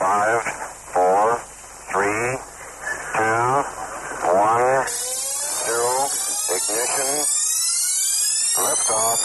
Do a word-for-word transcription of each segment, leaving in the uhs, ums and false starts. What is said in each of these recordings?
Five, four, three, two, one, zero, ignition, liftoff.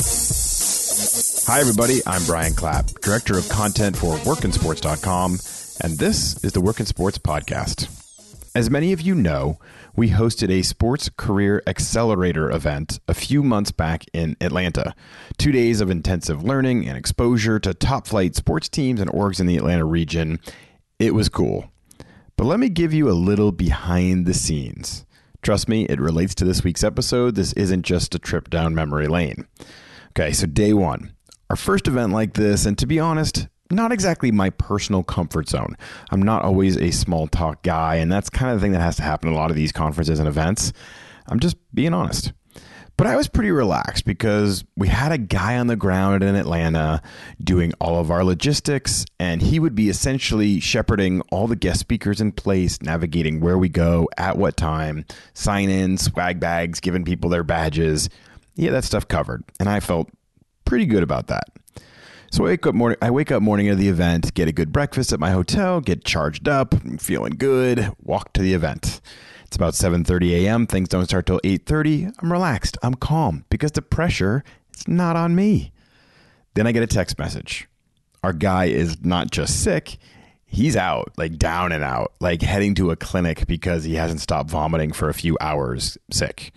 Hi, everybody. I'm Brian Clapp, Director of Content for work in sports dot com, and this is the Work in Sports Podcast. As many of you know, we hosted a Sports Career Accelerator event a few months back in Atlanta. Two days of intensive learning and exposure to top-flight sports teams and orgs in the Atlanta region. It was cool. But let me give you a little behind the scenes. Trust me, it relates to this week's episode. This isn't just a trip down memory lane. Okay, so day one. Our first event like this, and to be honest, not exactly my personal comfort zone. I'm not always a small talk guy, and that's kind of the thing that has to happen at a lot of these conferences and events. I'm just being honest. But I was pretty relaxed because we had a guy on the ground in Atlanta doing all of our logistics, and he would be essentially shepherding all the guest speakers in place, navigating where we go, at what time, sign-ins, swag bags, giving people their badges. Yeah, that stuff covered, and I felt pretty good about that. So I wake up morning. I wake up morning of the event, get a good breakfast at my hotel, get charged up, I'm feeling good, walk to the event. It's about seven thirty a.m. Things don't start till eight thirty. I'm relaxed. I'm calm because the pressure is not on me. Then I get a text message. Our guy is not just sick. He's out, like down and out, like heading to a clinic because he hasn't stopped vomiting for a few hours sick.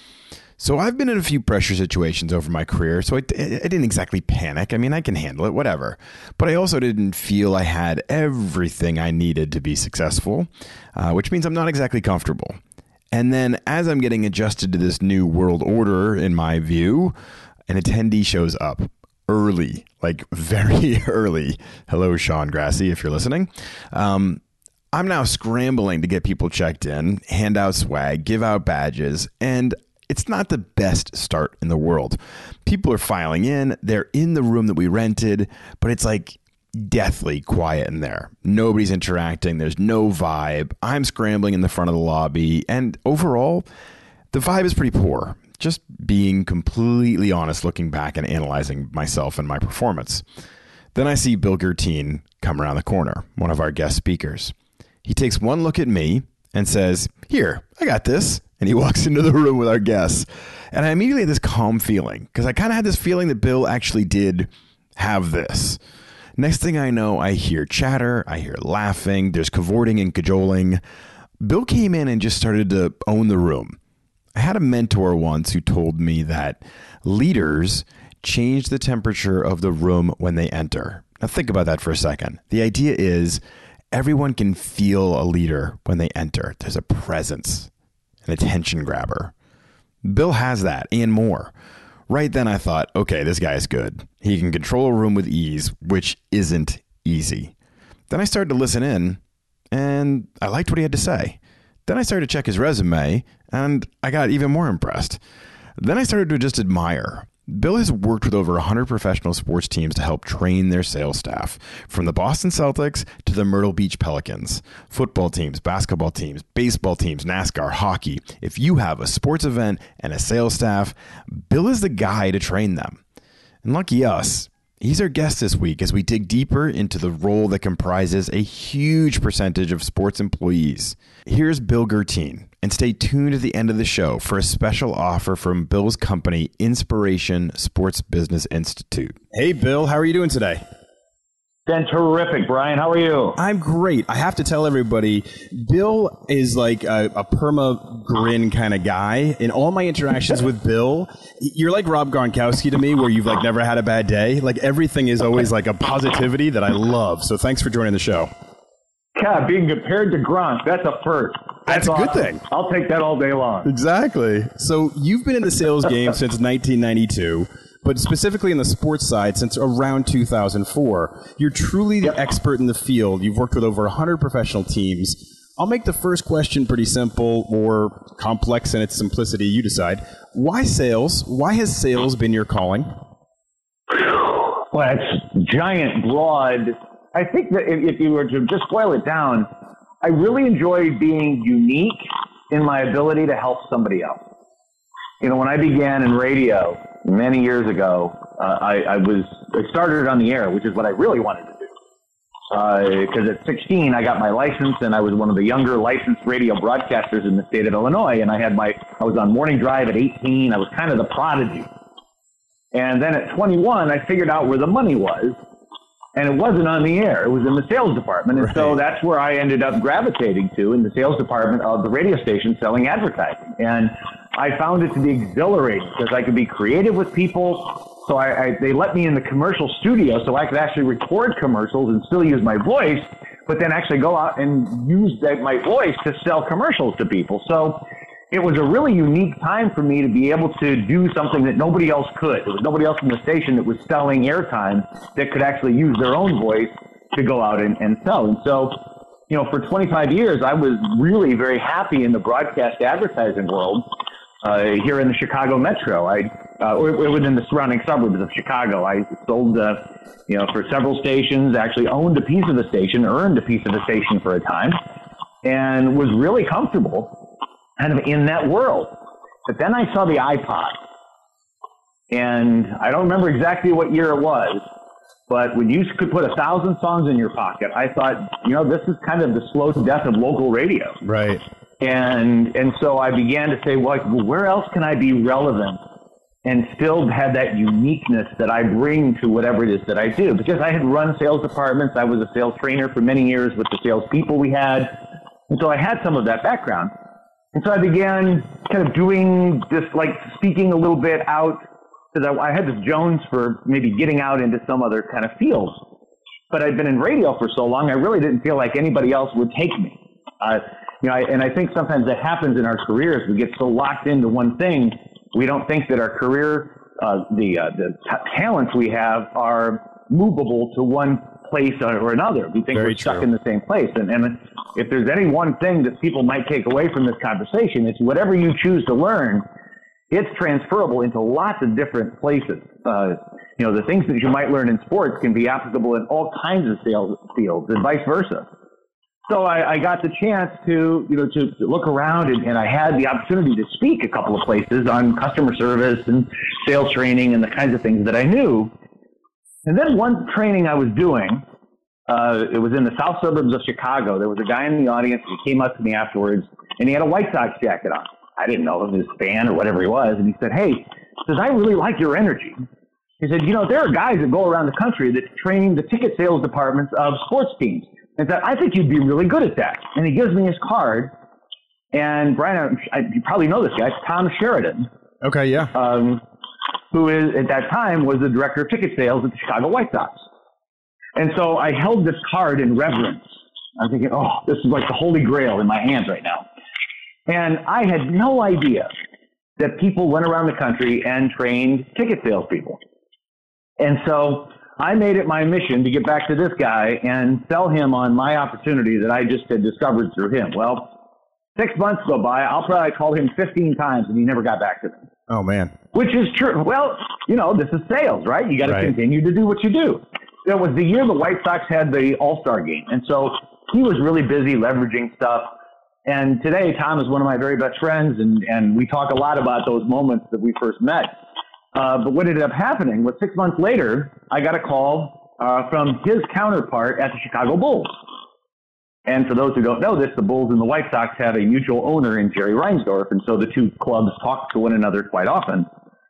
So I've been in a few pressure situations over my career, so I, I didn't exactly panic. I mean, I can handle it, whatever. But I also didn't feel I had everything I needed to be successful, uh, which means I'm not exactly comfortable. And then as I'm getting adjusted to this new world order, in my view, an attendee shows up early, like very early. Hello, Sean Grassi, if you're listening. Um, I'm now scrambling to get people checked in, hand out swag, give out badges, and it's not the best start in the world. People are filing in. They're in the room that we rented, but it's like deathly quiet in there. Nobody's interacting. There's no vibe. I'm scrambling in the front of the lobby. And overall, the vibe is pretty poor. Just being completely honest, looking back and analyzing myself and my performance. Then I see Bill Gertine come around the corner, one of our guest speakers. He takes one look at me and says, "Here, I got this." And he walks into the room with our guests. And I immediately had this calm feeling because I kind of had this feeling that Bill actually did have this. Next thing I know, I hear chatter. I hear laughing. There's cavorting and cajoling. Bill came in and just started to own the room. I had a mentor once who told me that leaders change the temperature of the room when they enter. Now think about that for a second. The idea is everyone can feel a leader when they enter. There's a presence. An attention grabber. Bill has that and more. Right then I thought, okay, this guy is good. He can control a room with ease, which isn't easy. Then I started to listen in and I liked what he had to say. Then I started to check his resume and I got even more impressed. Then I started to just admire. Bill has worked with over one hundred professional sports teams to help train their sales staff, from the Boston Celtics to the Myrtle Beach Pelicans, football teams, basketball teams, baseball teams, NASCAR, hockey. If you have a sports event and a sales staff, Bill is the guy to train them. And lucky us, he's our guest this week as we dig deeper into the role that comprises a huge percentage of sports employees. Here's Bill Gertine. And stay tuned at the end of the show for a special offer from Bill's company, Inspiration Sports Business Institute. Hey, Bill, how are you doing today? Been terrific, Brian. How are you? I'm great. I have to tell everybody, Bill is like a, a perma grin kind of guy. In all my interactions with Bill, you're like Rob Gronkowski to me, where you've like never had a bad day. Like everything is always like a positivity that I love. So thanks for joining the show. God, being compared to Gronk, that's a first. That's, that's a good thing. I'll take that all day long. Exactly. So you've been in the sales game since nineteen ninety-two, but specifically in the sports side since around two thousand four. You're truly the yep. expert in the field. You've worked with over one hundred professional teams. I'll make the first question pretty simple or complex in its simplicity. You decide. Why sales? Why has sales been your calling? Well, it's giant, broad. I think that if you were to just boil it down, I really enjoy being unique in my ability to help somebody else. You know, when I began in radio many years ago, uh, I, I was I started on the air, which is what I really wanted to do. Because uh, at sixteen, I got my license, and I was one of the younger licensed radio broadcasters in the state of Illinois. And I had my, I was on morning drive at eighteen. I was kind of the prodigy. And then at twenty-one, I figured out where the money was, and it wasn't on the air. It was in the sales department. And right. so that's where I ended up gravitating to, in the sales department of the radio station selling advertising. And I found it to be exhilarating because I could be creative with people. So I, I, they let me in the commercial studio so I could actually record commercials and still use my voice, but then actually go out and use that, my voice to sell commercials to people. So it was a really unique time for me to be able to do something that nobody else could. There was nobody else in the station that was selling airtime that could actually use their own voice to go out and, and sell. And so, you know, for twenty-five years, I was really very happy in the broadcast advertising world. Uh, here in the Chicago Metro, I uh, or, or within the surrounding suburbs of Chicago, I sold, uh, you know, for several stations. Actually, owned a piece of the station, earned a piece of the station for a time, and was really comfortable, kind of in that world. But then I saw the iPod, and I don't remember exactly what year it was, but when you could put a thousand songs in your pocket, I thought, you know, this is kind of the slow death of local radio. Right. And and so I began to say, well, where else can I be relevant and still have that uniqueness that I bring to whatever it is that I do? Because I had run sales departments. I was a sales trainer for many years with the salespeople we had. And so I had some of that background. And so I began kind of doing this, like speaking a little bit out, because I, I had this Jones for maybe getting out into some other kind of field. But I'd been in radio for so long, I really didn't feel like anybody else would take me. Uh, You know, I, and I think sometimes that happens in our careers. We get so locked into one thing, we don't think that our career, uh, the uh, the t- talents we have are movable to one place or another. We think Very we're stuck true. in the same place. And, and if there's any one thing that people might take away from this conversation, it's whatever you choose to learn, it's transferable into lots of different places. Uh, you know, the things that you might learn in sports can be applicable in all kinds of sales fields and vice versa. So I, I got the chance to, you know, to, to look around, and, and I had the opportunity to speak a couple of places on customer service and sales training and the kinds of things that I knew. And then one training I was doing, uh, it was in the south suburbs of Chicago. There was a guy in the audience, and he came up to me afterwards, and he had a White Sox jacket on. I didn't know if he was a fan or whatever he was. And he said, hey, he says, I really like your energy. He said, you know, there are guys that go around the country that train the ticket sales departments of sports teams. And said, I think you'd be really good at that. And he gives me his card. And Brian, I, you probably know this guy, it's Tom Sheridan. Okay, yeah. Um, who is, at that time, was the director of ticket sales at the Chicago White Sox. And so I held this card in reverence. I'm thinking, oh, this is like the Holy Grail in my hands right now. And I had no idea that people went around the country and trained ticket salespeople. And so I made it my mission to get back to this guy and sell him on my opportunity that I just had discovered through him. Well, six months go by. I'll probably call him fifteen times, and he never got back to me. Oh, man. Which is true. Well, you know, this is sales, right? You got to Right. continue to do what you do. It was the year the White Sox had the All-Star game, and so he was really busy leveraging stuff. And today, Tom is one of my very best friends, and, and we talk a lot about those moments that we first met. Uh, but what ended up happening was six months later, I got a call uh, from his counterpart at the Chicago Bulls. And for those who don't know this, the Bulls and the White Sox have a mutual owner in Jerry Reinsdorf, and so the two clubs talk to one another quite often.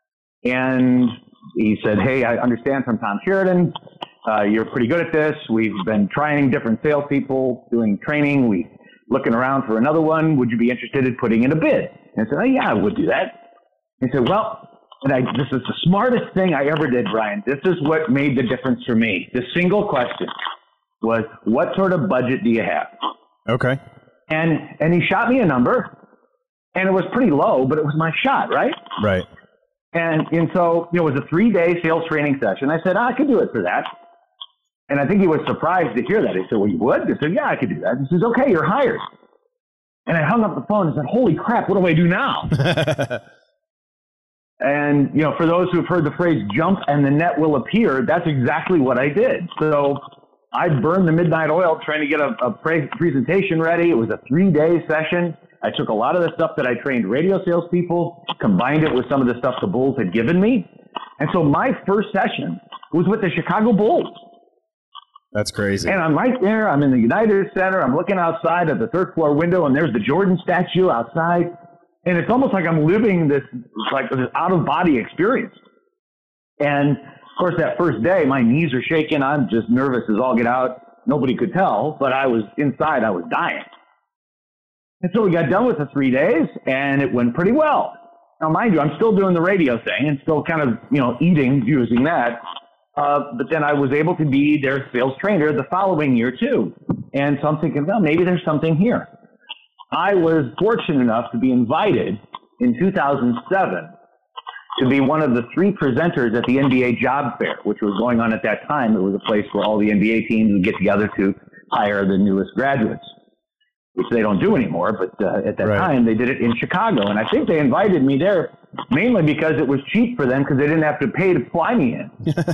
And he said, hey, I understand from Tom Sheridan, uh, you're pretty good at this. We've been trying different salespeople, doing training. We're looking around for another one. Would you be interested in putting in a bid? And I said, oh, yeah, I would do that. He said, well, and I, this is the smartest thing I ever did, Brian. This is what made the difference for me. The single question was, what sort of budget do you have? Okay. And and he shot me a number, and it was pretty low, but it was my shot, right? Right. And and so, you know, it was a three-day sales training session. I said, oh, I could do it for that. And I think he was surprised to hear that. He said, well, you would? I said, yeah, I could do that. He says, okay, you're hired. And I hung up the phone and said, holy crap, what do I do now? And, you know, for those who've heard the phrase jump and the net will appear, that's exactly what I did. So I burned the midnight oil trying to get a, a pre- presentation ready. It was a three-day session. I took a lot of the stuff that I trained radio salespeople, combined it with some of the stuff the Bulls had given me. And so my first session was with the Chicago Bulls. That's crazy. And I'm right there. I'm in the United Center. I'm looking outside at the third floor window, and there's the Jordan statue outside. And it's almost like I'm living this like this out of body experience. And of course, that first day, my knees are shaking. I'm just nervous as all get out. Nobody could tell, but I was inside. I was dying. And so we got done with the three days, and it went pretty well. Now, mind you, I'm still doing the radio thing and still kind of, you know, eating using that. Uh, but then I was able to be their sales trainer the following year, too. And so I'm thinking, well, maybe there's something here. I was fortunate enough to be invited in two thousand seven to be one of the three presenters at the N B A Job Fair, which was going on at that time. It was a place where all the N B A teams would get together to hire the newest graduates, which they don't do anymore. But uh, at that right. time, they did it in Chicago. And I think they invited me there mainly because it was cheap for them because they didn't have to pay to fly me in.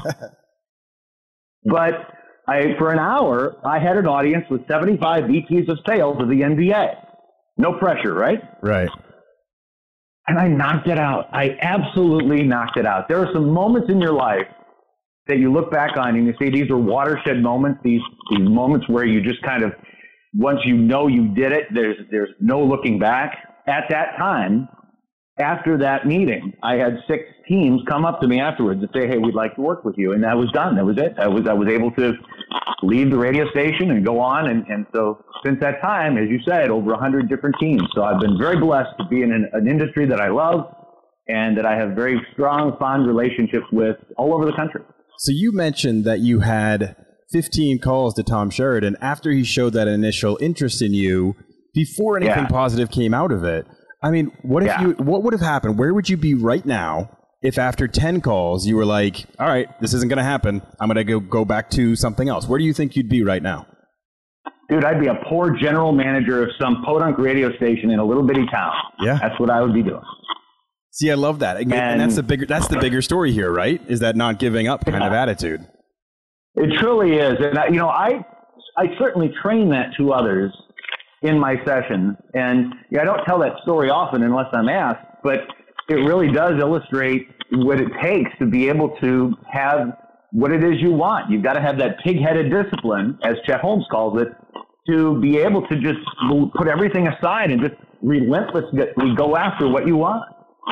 But I, for an hour, I had an audience with seventy-five V Ps of sales of the N B A. No pressure, right? Right. And I knocked it out. I absolutely knocked it out. There are some moments in your life that you look back on and you say these are watershed moments, these, these moments where you just kind of, once you know you did it, there's there's no looking back. At that time, after that meeting, I had six teams come up to me afterwards and say, hey, we'd like to work with you. And that was done. That was it. I was I was able to leave the radio station and go on. And, and so since that time, as you said, over one hundred different teams. So I've been very blessed to be in an, an industry that I love and that I have very strong, fond relationships with all over the country. So you mentioned that you had fifteen calls to Tom Sheridan after he showed that initial interest in you before anything yeah. positive came out of it. I mean, what if yeah. you? What would have happened? Where would you be right now if after ten calls you were like, all right, this isn't going to happen. I'm going to go go back to something else. Where do you think you'd be right now? Dude, I'd be a poor general manager of some podunk radio station in a little bitty town. Yeah. That's what I would be doing. See, I love that. And, and that's the bigger that's the bigger story here, right? Is that not giving up kind yeah. of attitude. It truly is. And, I, you know, I I certainly train that to others in my session. And yeah, I don't tell that story often unless I'm asked, but it really does illustrate what it takes to be able to have what it is you want. You've got to have that pig-headed discipline, as Chet Holmes calls it, to be able to just put everything aside and just relentlessly go after what you want.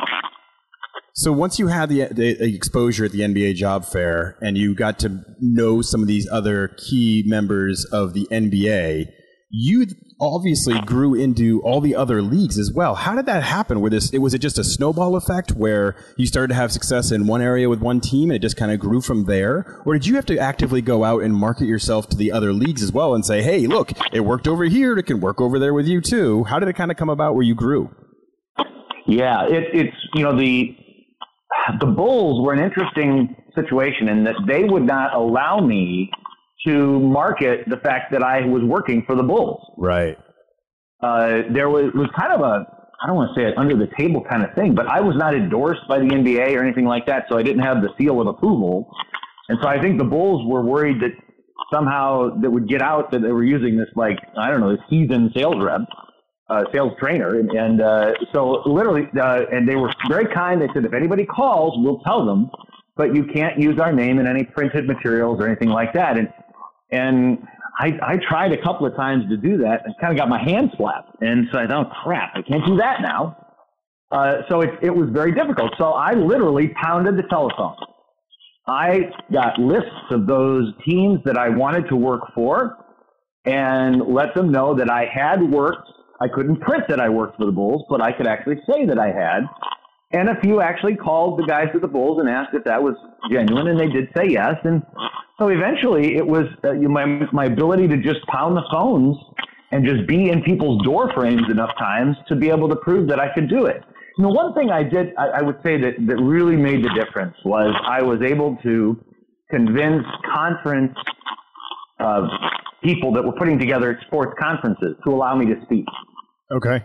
So once you had the, the exposure at the N B A Job Fair and you got to know some of these other key members of the N B A, you obviously grew into all the other leagues as well. How did that happen? Were this, was it just a snowball effect where you started to have success in one area with one team and it just kind of grew from there? Or did you have to actively go out and market yourself to the other leagues as well and say, hey, look, it worked over here, it can work over there with you too? How did it kind of come about where you grew? Yeah, it, it's, you know, the the Bulls were an interesting situation in that they would not allow me to market the fact that I was working for the Bulls. Right. Uh, there was, was kind of a, I don't want to say it under the table kind of thing, but I was not endorsed by the N B A or anything like that, so I didn't have the seal of approval. And so I think the Bulls were worried that somehow that would get out that they were using this, like, I don't know, this heathen sales rep. Uh, sales trainer. And, and uh, so literally, uh, and they were very kind. They said, if anybody calls, we'll tell them, but you can't use our name in any printed materials or anything like that. And, and I, I tried a couple of times to do that and kind of got my hand slapped. And so I thought, oh, crap, I can't do that now. Uh, so it, it was very difficult. So I literally pounded the telephone. I got lists of those teams that I wanted to work for and let them know that I had worked. I couldn't print that I worked for the Bulls, but I could actually say that I had. And a few actually called the guys at the Bulls and asked if that was genuine, and they did say yes. And so eventually it was uh, my, my ability to just pound the phones and just be in people's door frames enough times to be able to prove that I could do it. You know, one thing I did, I, I would say that, that really made the difference was I was able to convince conference uh, people that were putting together sports conferences to allow me to speak. Okay.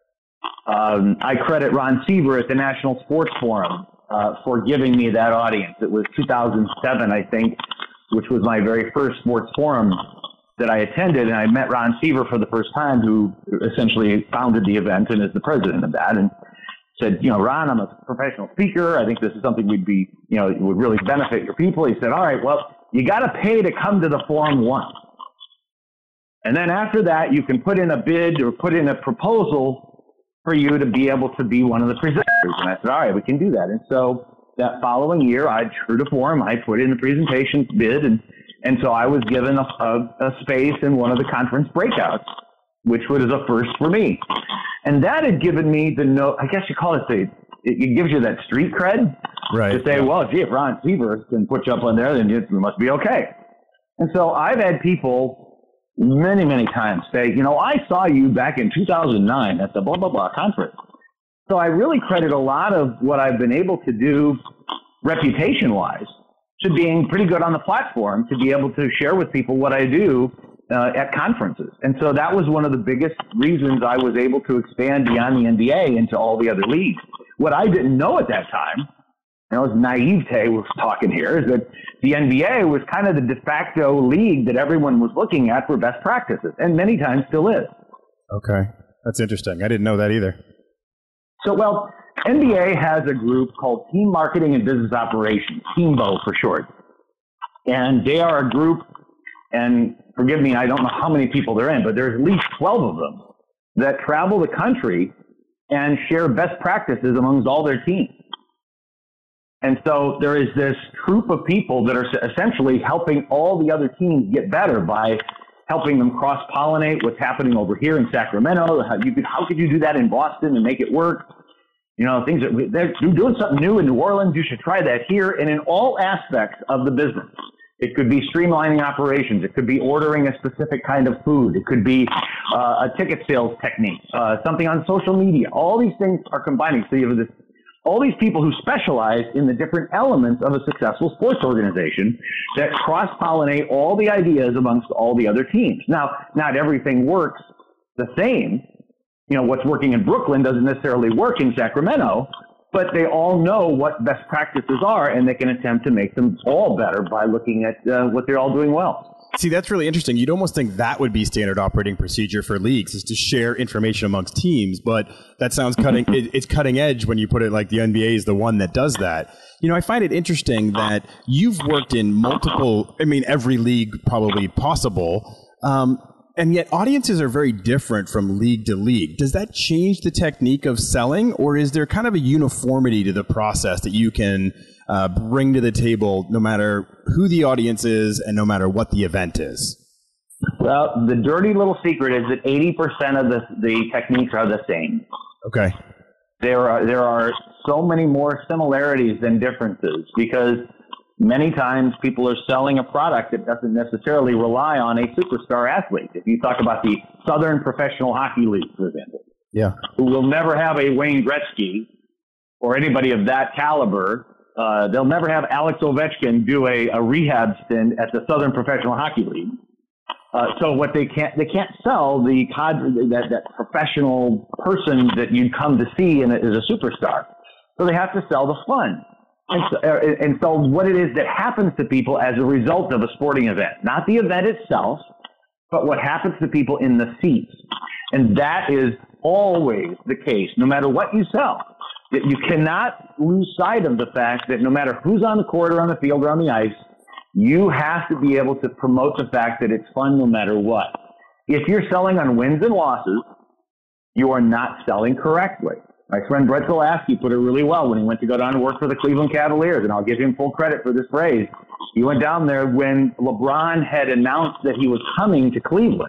Um, I credit Ron Seaver at the National Sports Forum uh, for giving me that audience. It was two thousand seven, I think, which was my very first sports forum that I attended, and I met Ron Seaver for the first time, who essentially founded the event and is the president of that, and said, you know, Ron, I'm a professional speaker. I think this is something we'd be, you know, would really benefit your people. He said, all right, well, you got to pay to come to the forum once. And then after that, you can put in a bid or put in a proposal for you to be able to be one of the presenters. And I said, all right, we can do that. And so that following year, I true to form, I put in the presentation bid. And, and so I was given a, a, a space in one of the conference breakouts, which was a first for me. And that had given me the note, I guess you call it the, it, it gives you that street cred. Right. To say, yeah. well, gee, if Ron Sievers can put you up on there, then it must be okay. And so I've had people many, many times say, you know, I saw you back in two thousand nine at the blah, blah, blah conference. So I really credit a lot of what I've been able to do reputation-wise to being pretty good on the platform to be able to share with people what I do uh, at conferences. And so that was one of the biggest reasons I was able to expand beyond the N B A into all the other leagues. What I didn't know at that time, you know, as naivete was talking here, is that the N B A was kind of the de facto league that everyone was looking at for best practices, and many times still is. Okay. That's interesting. I didn't know that either. So, well, N B A has a group called Team Marketing and Business Operations, TEAMBO for short. And they are a group, and forgive me, I don't know how many people they're in, but there's at least twelve of them that travel the country and share best practices amongst all their teams. And so there is this troop of people that are essentially helping all the other teams get better by helping them cross-pollinate what's happening over here in Sacramento. How, you could, how could you do that in Boston and make it work? You know, things that we, they're doing something new in New Orleans. You should try that here. And in all aspects of the business, it could be streamlining operations. It could be ordering a specific kind of food. It could be uh, a ticket sales technique, uh, something on social media. All these things are combining. So you have this all these people who specialize in the different elements of a successful sports organization that cross-pollinate all the ideas amongst all the other teams. Now, not everything works the same. You know, what's working in Brooklyn doesn't necessarily work in Sacramento, but they all know what best practices are, and they can attempt to make them all better by looking at uh, what they're all doing well. See, that's really interesting. You'd almost think that would be standard operating procedure for leagues, is to share information amongst teams. But that sounds cutting. it, it's cutting edge when you put it like the N B A is the one that does that. You know, I find it interesting that you've worked in multiple, I mean, every league probably possible. Um, and yet audiences are very different from league to league. Does that change the technique of selling, or is there kind of a uniformity to the process that you can uh, bring to the table no matter who the audience is and no matter what the event is? Well, the dirty little secret is that eighty percent of the, the techniques are the same. Okay. There are, there are so many more similarities than differences because many times people are selling a product that doesn't necessarily rely on a superstar athlete. If you talk about the Southern Professional Hockey League, for example, yeah, who will never have a Wayne Gretzky or anybody of that caliber. Uh, they'll never have Alex Ovechkin do a, a rehab stint at the Southern Professional Hockey League. Uh, so what they can't they can't sell the cadre, that that professional person that you'd come to see and is a superstar. So they have to sell the fun. And so, and so what it is that happens to people as a result of a sporting event, not the event itself, but what happens to people in the seats. And that is always the case, no matter what you sell. That you cannot lose sight of the fact that no matter who's on the court or on the field or on the ice, you have to be able to promote the fact that it's fun no matter what. If you're selling on wins and losses, you are not selling correctly. My friend Brett Zalaski put it really well when he went to go down and work for the Cleveland Cavaliers, and I'll give him full credit for this phrase. He went down there when LeBron had announced that he was coming to Cleveland.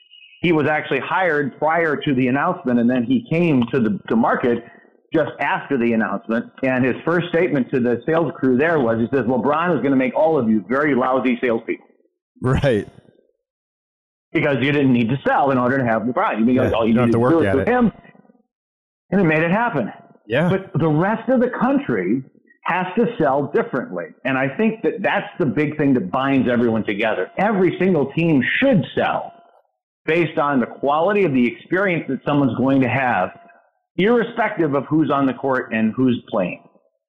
He was actually hired prior to the announcement, and then he came to the to market just after the announcement. And his first statement to the sales crew there was, he says, LeBron is going to make all of you very lousy salespeople. Right. Because you didn't need to sell in order to have LeBron. You, yeah, all you, you don't have to work at with it. him. And it made it happen. Yeah. But the rest of the country has to sell differently. And I think that that's the big thing that binds everyone together. Every single team should sell based on the quality of the experience that someone's going to have, irrespective of who's on the court and who's playing.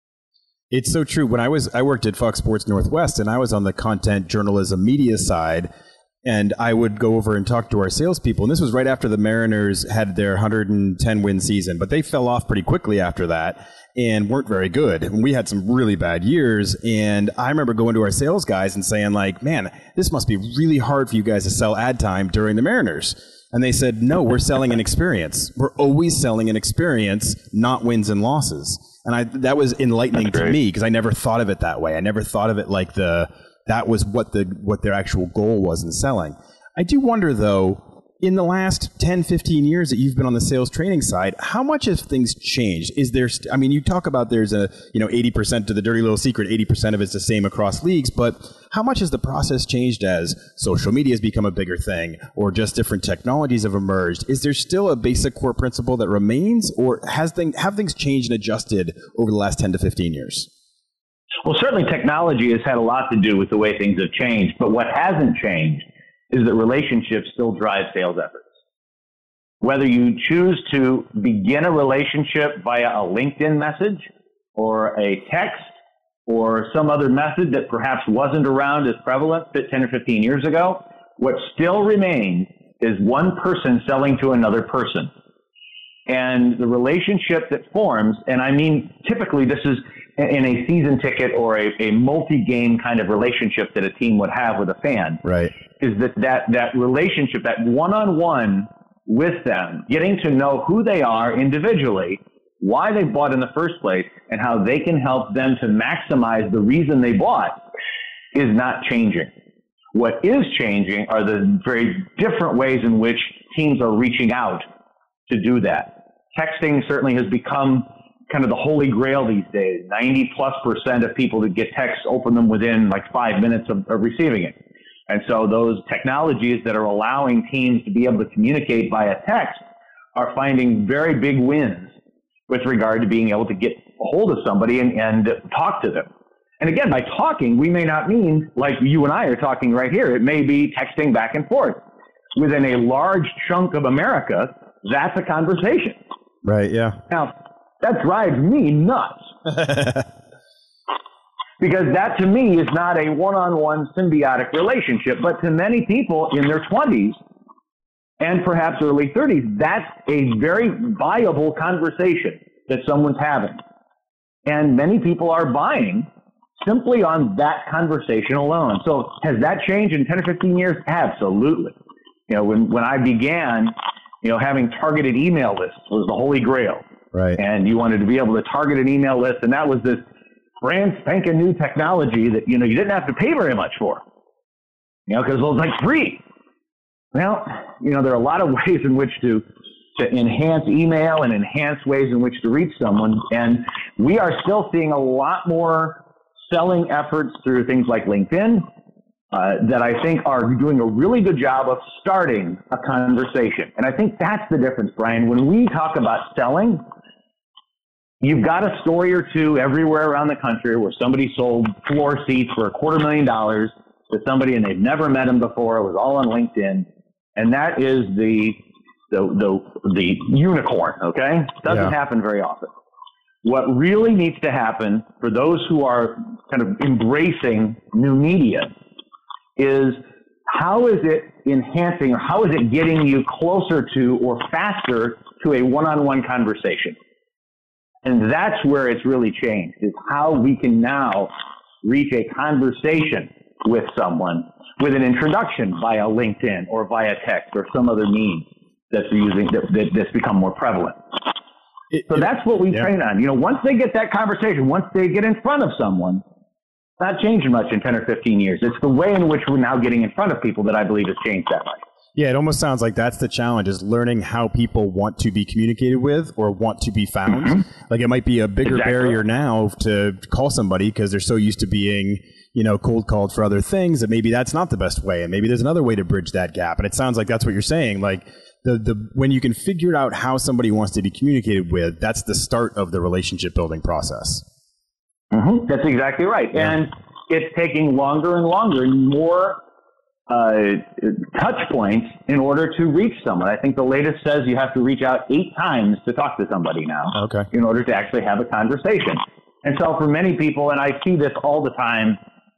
It's so true. When I was, I worked at Fox Sports Northwest, and I was on the content journalism media side. And I would go over and talk to our salespeople. And this was right after the Mariners had their one hundred ten win season, but they fell off pretty quickly after that and weren't very good. And we had some really bad years. And I remember going to our sales guys and saying, like, man, this must be really hard for you guys to sell ad time during the Mariners. And they said, no, we're selling an experience. We're always selling an experience, not wins and losses. And I, that was enlightening to me because I never thought of it that way. I never thought of it like the that was what the what their actual goal was in selling. I do wonder, though, in the last ten, fifteen years that you've been on the sales training side, how much have things changed? Is there, st- I mean, you talk about there's a, you know, eighty percent to the dirty little secret, eighty percent of it's the same across leagues, but how much has the process changed as social media has become a bigger thing or just different technologies have emerged? Is there still a basic core principle that remains, or has thing, have things changed and adjusted over the last ten to fifteen years? Well, certainly technology has had a lot to do with the way things have changed, but what hasn't changed is that relationships still drive sales efforts. Whether you choose to begin a relationship via a LinkedIn message or a text or some other method that perhaps wasn't around as prevalent ten or fifteen years ago, what still remains is one person selling to another person. And the relationship that forms, and I mean, typically this is in a season ticket or a, a multi-game kind of relationship that a team would have with a fan, right? Is that, that that relationship, that one-on-one with them, getting to know who they are individually, why they bought in the first place, and how they can help them to maximize the reason they bought is not changing. What is changing are the very different ways in which teams are reaching out to do that. Texting certainly has become kind of the holy grail these days. ninety plus percent of people that get texts open them within like five minutes of, of receiving it. And so those technologies that are allowing teams to be able to communicate via text are finding very big wins with regard to being able to get a hold of somebody and, and talk to them. And again, by talking, we may not mean like you and I are talking right here. It may be texting back and forth. Within a large chunk of America, that's a conversation. Right, yeah. Now, that drives me nuts. Because that, to me, is not a one-on-one symbiotic relationship. But to many people in their twenties and perhaps early thirties, that's a very viable conversation that someone's having. And many people are buying simply on that conversation alone. So has that changed in ten or fifteen years? Absolutely. You know, when, when I began, you know, having targeted email lists was the holy grail. Right. And you wanted to be able to target an email list, and that was this brand spanking new technology that, you know, you didn't have to pay very much for, you know, because it was like free. Well, you know, there are a lot of ways in which to, to enhance email and enhance ways in which to reach someone. And we are still seeing a lot more selling efforts through things like LinkedIn uh, that I think are doing a really good job of starting a conversation. And I think that's the difference, Brian. When we talk about selling, you've got a story or two everywhere around the country where somebody sold floor seats for a quarter million dollars to somebody and they've never met him before. It was all on LinkedIn. And that is the the the, the unicorn, okay? Doesn't yeah. happen very often. What really needs to happen for those who are kind of embracing new media is how is it enhancing or how is it getting you closer to or faster to a one-on-one conversation? And that's where it's really changed, is how we can now reach a conversation with someone with an introduction via LinkedIn or via text or some other means that's using that, that, that's become more prevalent. It, so it, that's what we yeah. train on. You know, once they get that conversation, once they get in front of someone, it's not changing much in ten or fifteen years. It's the way in which we're now getting in front of people that I believe has changed that much. Yeah, it almost sounds like that's the challenge, is learning how people want to be communicated with or want to be found. Mm-hmm. Like it might be a bigger exactly. barrier now to call somebody because they're so used to being, you know, cold called for other things that maybe that's not the best way. And maybe there's another way to bridge that gap. And it sounds like that's what you're saying. Like the, the when you can figure out how somebody wants to be communicated with, that's the start of the relationship building process. Mm-hmm. That's exactly right. Yeah. And it's taking longer and longer and more Uh, touch points in order to reach someone. I think the latest says you have to reach out eight times to talk to somebody now okay. in order to actually have a conversation. And so for many people, and I see this all the time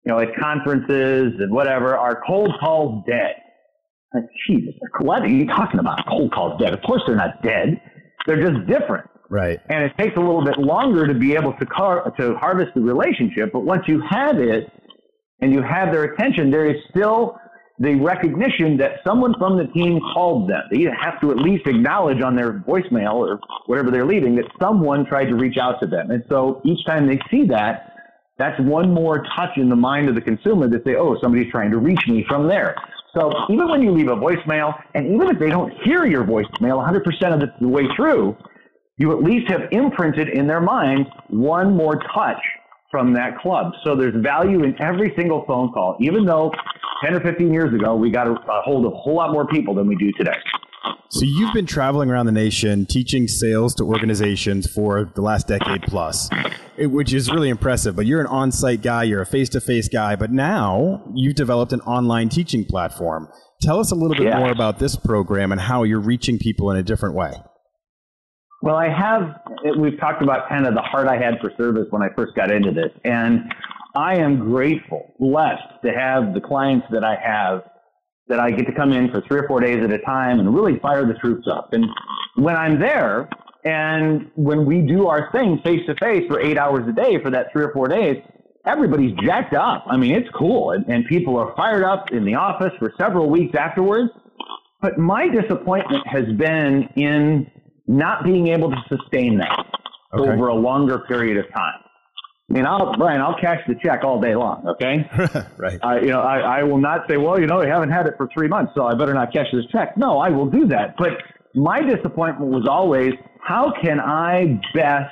you know, at conferences and whatever, are cold calls dead? Like, Jesus, what are you talking about? Cold calls dead? Of course they're not dead. They're just different. Right. And it takes a little bit longer to be able to car- to harvest the relationship. But once you have it and you have their attention, there is still the recognition that someone from the team called them. They have to at least acknowledge on their voicemail or whatever they're leaving that someone tried to reach out to them. And so each time they see that, that's one more touch in the mind of the consumer that say, oh, somebody's trying to reach me from there. So even when you leave a voicemail, and even if they don't hear your voicemail one hundred percent of the way through, you at least have imprinted in their mind one more touch from that club. So there's value in every single phone call, even though ten or fifteen years ago, we got a, a hold of a whole lot more people than we do today. So you've been traveling around the nation teaching sales to organizations for the last decade plus, which is really impressive. But you're an on-site guy, you're a face-to-face guy, but now you've developed an online teaching platform. Tell us a little bit yeah. more about this program and how you're reaching people in a different way. Well, I have, we've talked about kind of the heart I had for service when I first got into this. And I am grateful, blessed to have the clients that I have, that I get to come in for three or four days at a time and really fire the troops up. And when I'm there and when we do our thing face to face for eight hours a day for that three or four days, everybody's jacked up. I mean, it's cool. And, and people are fired up in the office for several weeks afterwards. But my disappointment has been in not being able to sustain that okay. over a longer period of time. I mean, I'll, Brian, I'll cash the check all day long, okay? Right. I, you know, I, I will not say, well, you know, I haven't had it for three months, so I better not cash this check. No, I will do that. But my disappointment was always, how can I best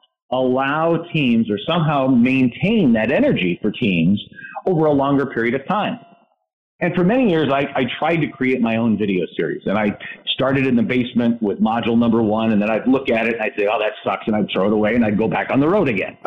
allow teams or somehow maintain that energy for teams over a longer period of time? And for many years, I, I tried to create my own video series. And I started in the basement with module number one, and then I'd look at it and I'd say, oh, that sucks, and I'd throw it away, and I'd go back on the road again.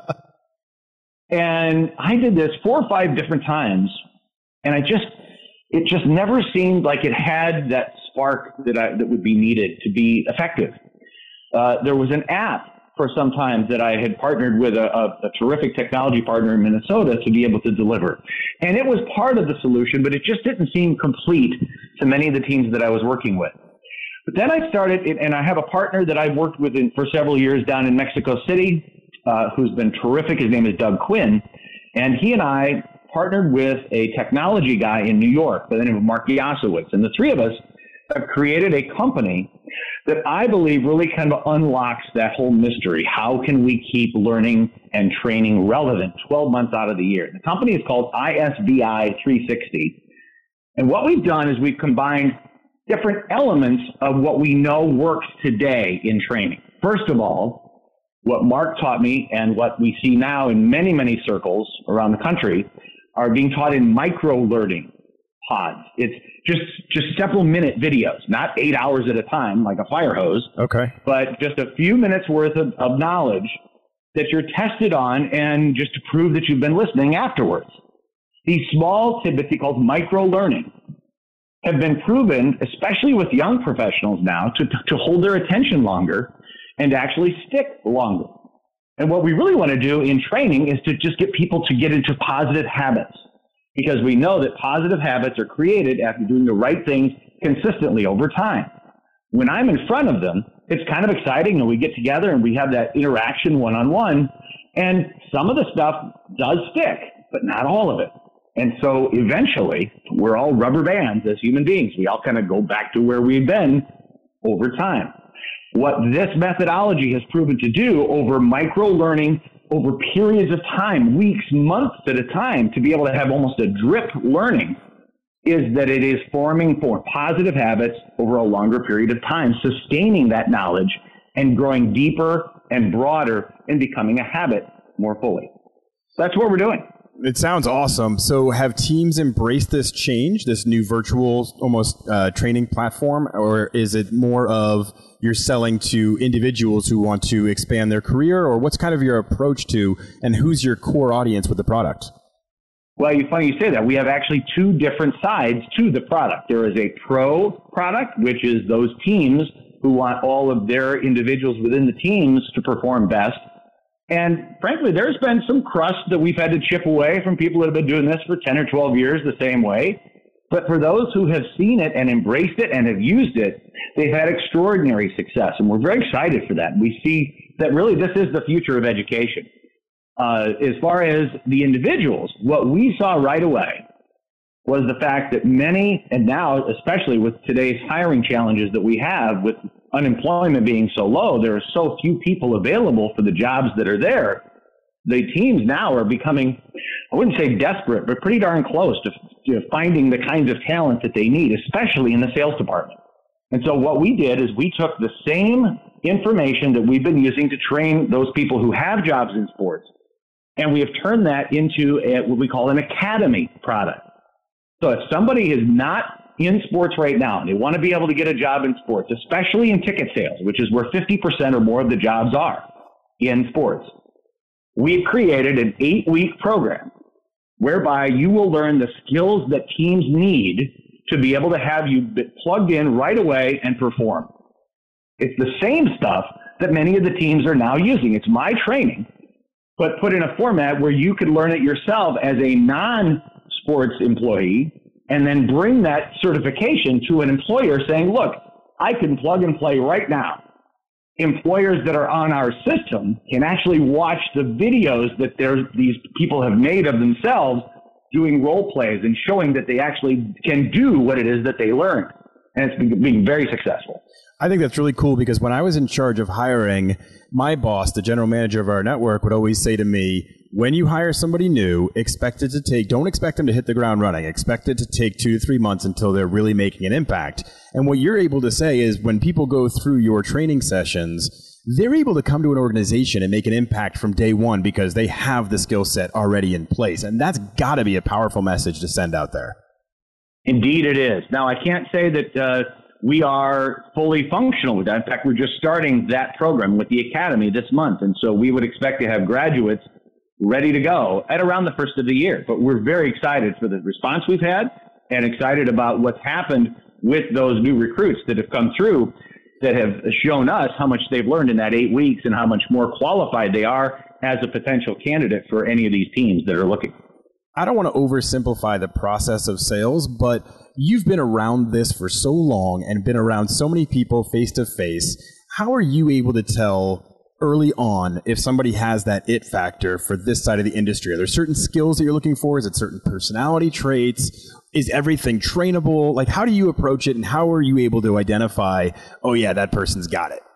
And I did this four or five different times, and I just, it just never seemed like it had that spark that I, that would be needed to be effective. Uh, there was an app for some time that I had partnered with a, a, a terrific technology partner in Minnesota to be able to deliver. And it was part of the solution, but it just didn't seem complete to many of the teams that I was working with. But then I started, and I have a partner that I've worked with in, for several years down in Mexico City, uh, who's been terrific. His name is Doug Quinn. And he and I partnered with a technology guy in New York by the name of Mark Yasowitz. And the three of us have created a company that I believe really kind of unlocks that whole mystery. How can we keep learning and training relevant twelve months out of the year? The company is called I S V I three sixty. And what we've done is we've combined different elements of what we know works today in training. First of all, what Mark taught me and what we see now in many, many circles around the country are being taught in micro-learning pods. It's just just several minute videos, not eight hours at a time like a fire hose. Okay. But just a few minutes worth of, of knowledge that you're tested on, and just to prove that you've been listening afterwards. These small tidbits called micro learning have been proven, especially with young professionals now, to to hold their attention longer and to actually stick longer. And what we really want to do in training is to just get people to get into positive habits, because we know that positive habits are created after doing the right things consistently over time. When I'm in front of them, it's kind of exciting, and we get together and we have that interaction one-on-one, and some of the stuff does stick, but not all of it. And so eventually, we're all rubber bands as human beings. We all kind of go back to where we've been over time. What this methodology has proven to do over micro-learning, over periods of time, weeks, months at a time, to be able to have almost a drip learning, is that it is forming for positive habits over a longer period of time, sustaining that knowledge and growing deeper and broader and becoming a habit more fully. That's what we're doing. It sounds awesome. So have teams embraced this change, this new virtual almost uh, training platform, or is it more of you're selling to individuals who want to expand their career, or what's kind of your approach to, and who's your core audience with the product? Well, it's funny you say that. We have actually two different sides to the product. There is a pro product, which is those teams who want all of their individuals within the teams to perform best. And frankly, there's been some crust that we've had to chip away from people that have been doing this for ten or twelve years the same way. But for those who have seen it and embraced it and have used it, they've had extraordinary success. And we're very excited for that. We see that really this is the future of education. Uh, as far as the individuals, what we saw right away was the fact that many, and now especially with today's hiring challenges that we have with unemployment being so low, there are so few people available for the jobs that are there. The teams now are becoming, I wouldn't say desperate, but pretty darn close to, to finding the kinds of talent that they need, especially in the sales department. And so what we did is we took the same information that we've been using to train those people who have jobs in sports, and we have turned that into a, what we call an academy product. So if somebody is not in sports right now, and they want to be able to get a job in sports, especially in ticket sales, which is where fifty percent or more of the jobs are in sports, we've created an eight-week program whereby you will learn the skills that teams need to be able to have you plugged in right away and perform. It's the same stuff that many of the teams are now using. It's my training, but put in a format where you could learn it yourself as a non-sports employee and then bring that certification to an employer saying, look, I can plug and play right now. Employers that are on our system can actually watch the videos that these people have made of themselves doing role plays and showing that they actually can do what it is that they learned. And it's been, being very successful. I think that's really cool because when I was in charge of hiring, my boss, the general manager of our network, would always say to me, when you hire somebody new, expect it to take, don't expect them to hit the ground running. Expect it to take two to three months until they're really making an impact. And what you're able to say is when people go through your training sessions, they're able to come to an organization and make an impact from day one because they have the skill set already in place. And that's got to be a powerful message to send out there. Indeed it is. Now, I can't say that uh, we are fully functional with that. In fact, we're just starting that program with the Academy this month. And so we would expect to have graduates ready to go at around the first of the year. But we're very excited for the response we've had and excited about what's happened with those new recruits that have come through that have shown us how much they've learned in that eight weeks and how much more qualified they are as a potential candidate for any of these teams that are looking. I don't want to oversimplify the process of sales, but you've been around this for so long and been around so many people face to face. How are you able to tell early on if somebody has that it factor for this side of the industry? Are there certain skills that you're looking for? Is it certain personality traits? Is everything trainable? Like, how do you approach it, and how are you able to identify, oh, yeah, that person's got it?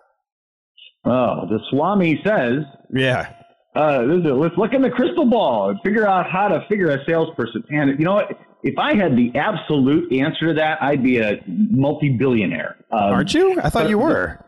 Oh, the Swami says, yeah. Uh, let's look in the crystal ball and figure out how to figure a salesperson. And you know what? If I had the absolute answer to that, I'd be a multi-billionaire. Um, Aren't you? I thought you were.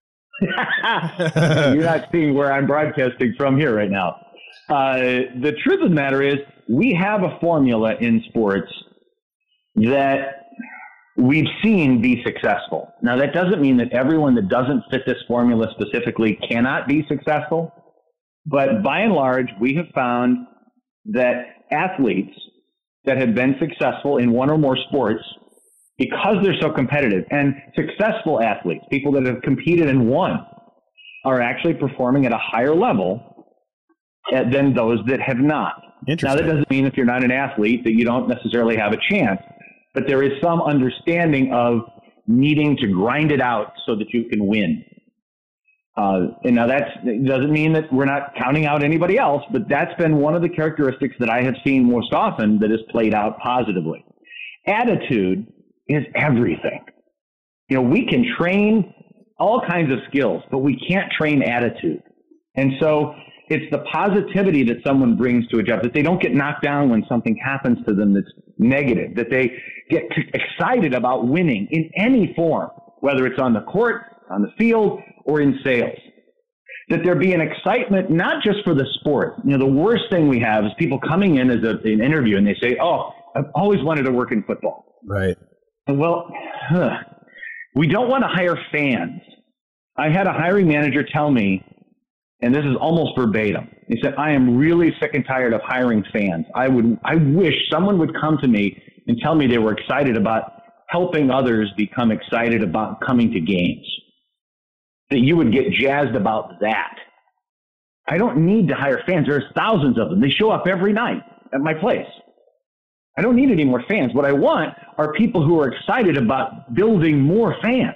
You're not seeing where I'm broadcasting from here right now. Uh, the truth of the matter is we have a formula in sports that we've seen be successful. Now, that doesn't mean that everyone that doesn't fit this formula specifically cannot be successful. But by and large, we have found that athletes that have been successful in one or more sports, because they're so competitive, and successful athletes, people that have competed and won, are actually performing at a higher level than those that have not. Now, that doesn't mean if you're not an athlete that you don't necessarily have a chance, but there is some understanding of needing to grind it out so that you can win. Uh, and now that doesn't mean that we're not counting out anybody else, but that's been one of the characteristics that I have seen most often that has played out positively. Attitude is everything. You know, we can train all kinds of skills, but we can't train attitude. And so it's the positivity that someone brings to a job, that they don't get knocked down when something happens to them that's negative, that they get excited about winning in any form, whether it's on the court, on the field, or in sales. That there be an excitement, not just for the sport. You know, the worst thing we have is people coming in as a, an interview and they say, oh, I've always wanted to work in football. Right. Well, huh, we don't want to hire fans. I had a hiring manager tell me, and this is almost verbatim, he said, I am really sick and tired of hiring fans. I would, I wish someone would come to me and tell me they were excited about helping others become excited about coming to games. That you would get jazzed about that. I don't need to hire fans. There's thousands of them. They show up every night at my place. I don't need any more fans. What I want are people who are excited about building more fans.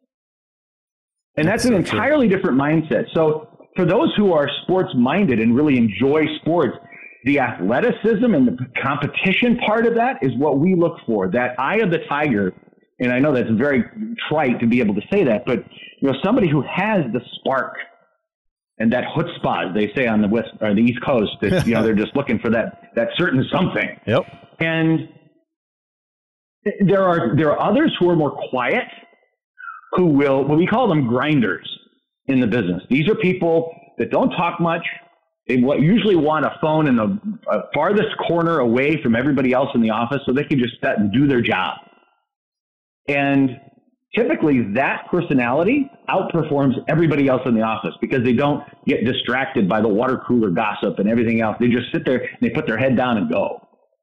And that's, that's an so entirely true. different mindset. So for those who are sports-minded and really enjoy sports, the athleticism and the competition part of that is what we look for, that eye of the tiger. And I know that's very trite to be able to say that, but you know, somebody who has the spark and that chutzpah, they say on the west or the East Coast, that you know they're just looking for that that certain something. Yep. And there are there are others who are more quiet, who will, well, we call them grinders in the business. These are people that don't talk much. They usually want a phone in the uh, farthest corner away from everybody else in the office so they can just sit and do their job. And typically that personality outperforms everybody else in the office because they don't get distracted by the water cooler gossip and everything else. They just sit there and they put their head down and go.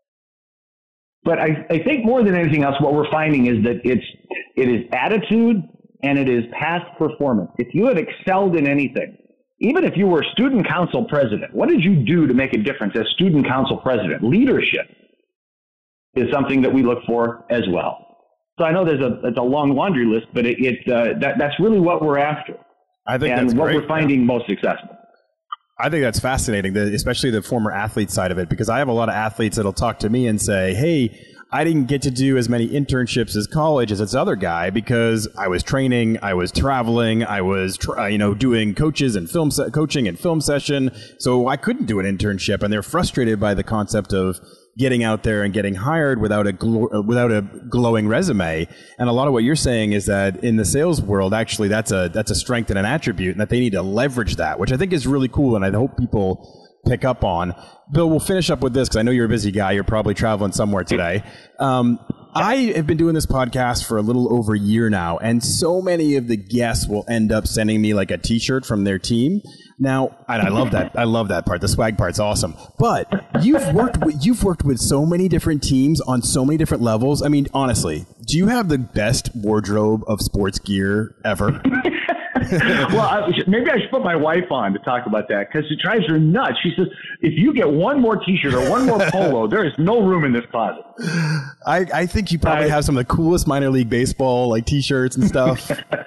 But I, I think more than anything else, what we're finding is that it's, it is attitude and it is past performance. If you have excelled in anything, even if you were student council president, what did you do to make a difference as student council president? Leadership is something that we look for as well. So I know there's a, it's a long laundry list, but it, it uh, that, that's really what we're after. I think and that's what great. we're finding most successful. I think that's fascinating, the, especially the former athlete side of it, because I have a lot of athletes that'll talk to me and say, hey, I didn't get to do as many internships as college as this other guy because I was training, I was traveling, I was tra- you know doing coaches and film se- coaching and film session, so I couldn't do an internship, and they're frustrated by the concept of getting out there and getting hired without a glo- without a glowing resume. And a lot of what you're saying is that in the sales world, actually, that's a that's a strength and an attribute, and that they need to leverage that, which I think is really cool, and I hope people pick up on. Bill, we'll finish up with this because I know you're a busy guy. You're probably traveling somewhere today. Um, I have been doing this podcast for a little over a year now, and so many of the guests will end up sending me like a T-shirt from their team. Now, and I love that. I love that part. The swag part's awesome. But you've worked with, you've worked with so many different teams on so many different levels. I mean, honestly, do you have the best wardrobe of sports gear ever? Well, I, maybe I should put my wife on to talk about that because it drives her nuts. She says, if you get one more T-shirt or one more polo, there is no room in this closet. I, I think you probably I, have some of the coolest minor league baseball like T-shirts and stuff.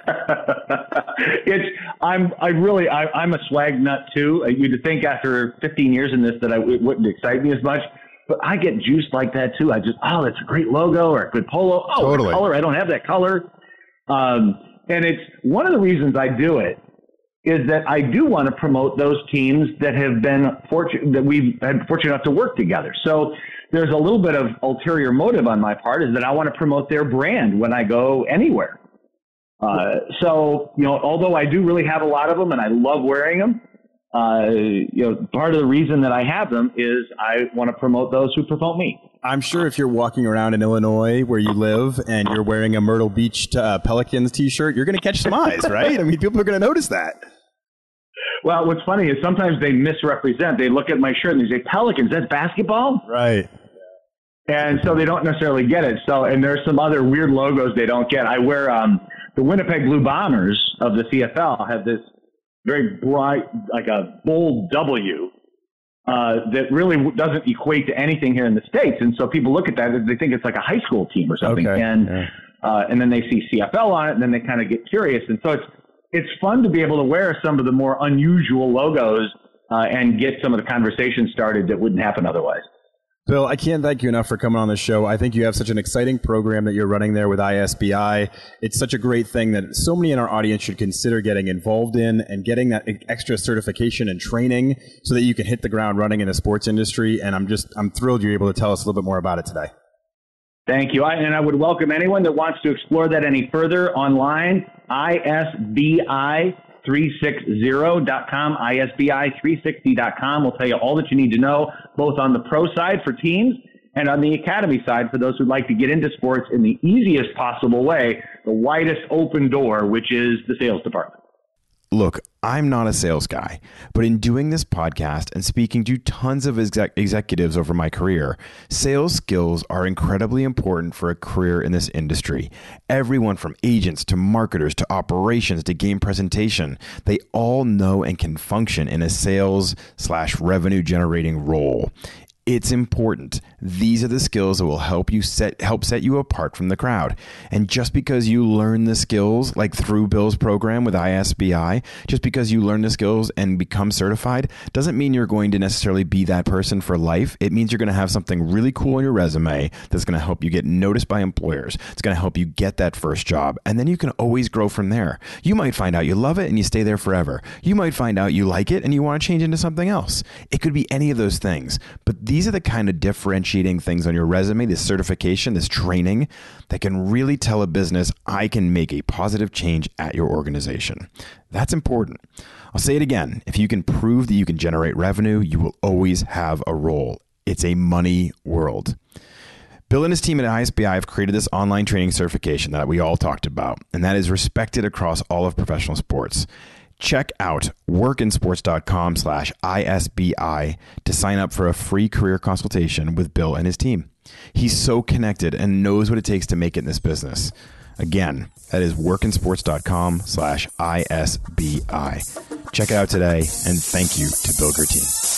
it's I'm I really I, I'm a swag nut too. You'd think after fifteen years in this that I, it wouldn't excite me as much. But I get juiced like that too. I just, oh, that's a great logo or a good polo. Oh, totally. Color. I don't have that color. Um, And it's one of the reasons I do it is that I do want to promote those teams that have been fortunate, that we've been fortunate enough to work together. So there's a little bit of ulterior motive on my part is that I want to promote their brand when I go anywhere. Uh, so, you know, although I do really have a lot of them and I love wearing them, uh, you know, part of the reason that I have them is I want to promote those who promote me. I'm sure if you're walking around in Illinois where you live and you're wearing a Myrtle Beach uh, Pelicans T-shirt, you're going to catch some eyes, right? I mean, people are going to notice that. Well, what's funny is sometimes they misrepresent. They look at my shirt and they say, Pelicans, that's basketball? Right. And so they don't necessarily get it. So, and there's some other weird logos they don't get. I wear um, the Winnipeg Blue Bombers of the C F L have this very bright, like a bold W. Uh, that really doesn't equate to anything here in the States. And so people look at that and they think it's like a high school team or something. Okay. And, yeah. uh, and then they see C F L on it and then they kind of get curious. And so it's, it's fun to be able to wear some of the more unusual logos, uh, and get some of the conversation started that wouldn't happen otherwise. Bill, I can't thank you enough for coming on the show. I think you have such an exciting program that you're running there with I S B I. It's such a great thing that so many in our audience should consider getting involved in and getting that extra certification and training so that you can hit the ground running in the sports industry. And I'm just, I'm thrilled you're able to tell us a little bit more about it today. Thank you. I, and I would welcome anyone that wants to explore that any further online, I S B I three sixty dot com, I S B I three sixty dot com will tell you all that you need to know, both on the pro side for teams and on the academy side for those who'd like to get into sports in the easiest possible way, the widest open door, which is the sales department. Look, I'm not a sales guy, but in doing this podcast and speaking to tons of exec- executives over my career, sales skills are incredibly important for a career in this industry. Everyone from agents to marketers to operations to game presentation, they all know and can function in a sales slash revenue generating role. It's important. These are the skills that will help you set help set you apart from the crowd. And just because you learn the skills, like through Bill's program with I S B I, just because you learn the skills and become certified, doesn't mean you're going to necessarily be that person for life. It means you're going to have something really cool on your resume that's going to help you get noticed by employers. It's going to help you get that first job. And then you can always grow from there. You might find out you love it and you stay there forever. You might find out you like it and you want to change into something else. It could be any of those things. But these are the kind of differentiating things on your resume, this certification, this training, that can really tell a business, I can make a positive change at your organization. That's important. I'll say it again. If you can prove that you can generate revenue, you will always have a role. It's a money world. Bill and his team at I S B I have created this online training certification that we all talked about, and that is respected across all of professional sports. Check out workinsports.com slash ISBI to sign up for a free career consultation with Bill and his team. He's so connected and knows what it takes to make it in this business. Again, that is workinsports.com slash ISBI. Check it out today, and thank you to Bill Gertine.